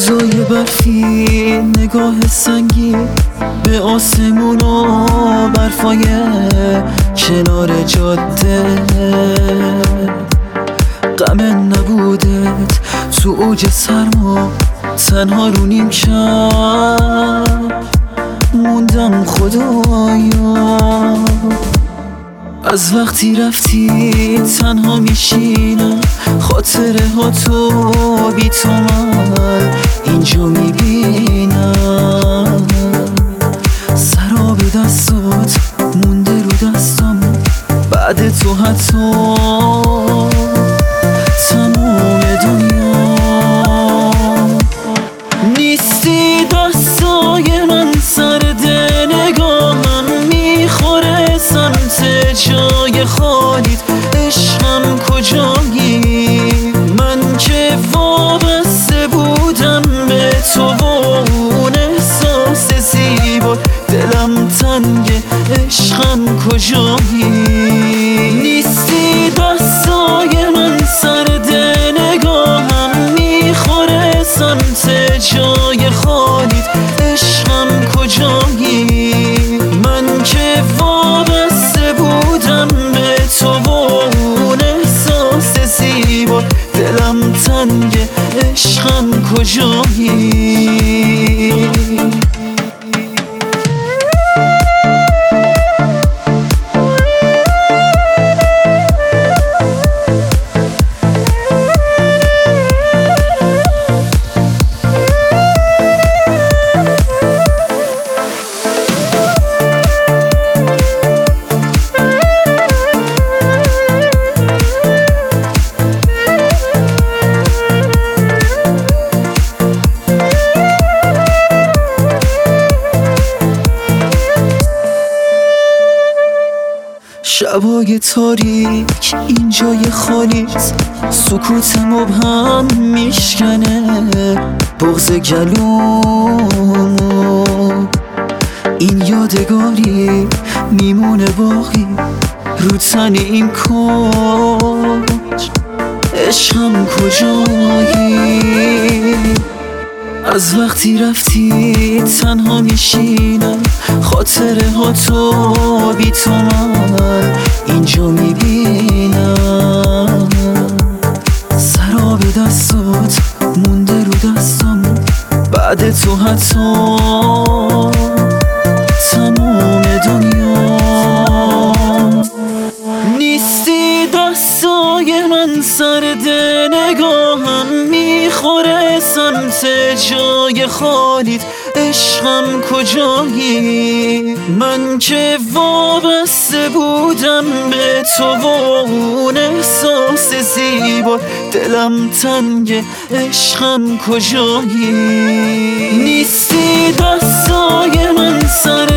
روزای برفی، نگاه سنگی به آسمون و برفای کنار جاده، غم نبودت تو اوج سرما، تنها رو نیم شب موندم خدایا. از وقتی رفتی تنها میشینم، خاطره ها تو بی تو من اینجا میبینم. سراب دستات مونده رو دستم، بعد تو حتی تمام دنیا نیستی. دستای من سرد، نگاهم میخوره سمت جای خالیت. عشقم کجایی؟ من که وابسته بودم به تو و اون احساس زیبا، دلم تنگه. عشقم کجایی؟ نیستی. دستای من سرد، نگاهم میخوره سمت جای خالیت. عشقم کجایی؟ من که وابسته بودم به تو و اون احساس زیبا، دلم تنگه. عشقم کجایی؟ شبای تاریک این جای خالیت، سکوت مبهم میشکنه بغض گلومو. این یادگاری میمونه باقی رو تن این کوچ. عشقم کجایی؟ از وقتی رفتی تنها میشینم، خاطره ها تو بی تو من اینجا میبینم. سراب دستات مونده رو دستم، بعد تو حتی تمام دنیا نیستی. دستای من سرد، نگاهم میخوره سمت جای خالیت. عشقم کجایی؟ من که وابسته بودم به تو و اون احساس زیبا، دلم تنگه. عشقم کجایی؟ نیستی. دستای من سرد،